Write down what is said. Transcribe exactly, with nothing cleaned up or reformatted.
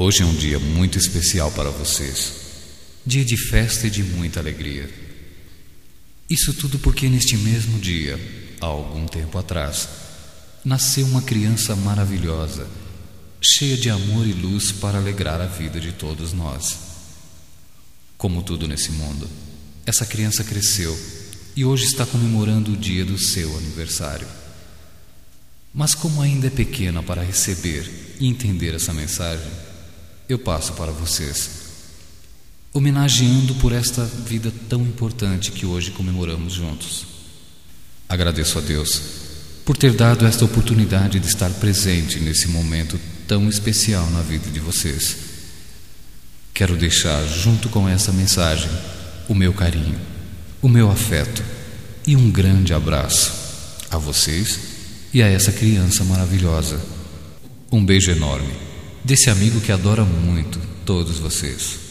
Hoje é um dia muito especial para vocês, dia de festa e de muita alegria. Isso tudo porque neste mesmo dia, há algum tempo atrás, nasceu uma criança maravilhosa, cheia de amor e luz para alegrar a vida de todos nós. Como tudo nesse mundo, essa criança cresceu e hoje está comemorando o dia do seu aniversário. Mas como ainda é pequena para receber e entender essa mensagem, eu passo para vocês, homenageando por esta vida tão importante que hoje comemoramos juntos. Agradeço a Deus por ter dado esta oportunidade de estar presente nesse momento tão especial na vida de vocês. Quero deixar, junto com essa mensagem, o meu carinho, o meu afeto e um grande abraço a vocês e a essa criança maravilhosa. Um beijo enorme desse amigo que adora muito todos vocês.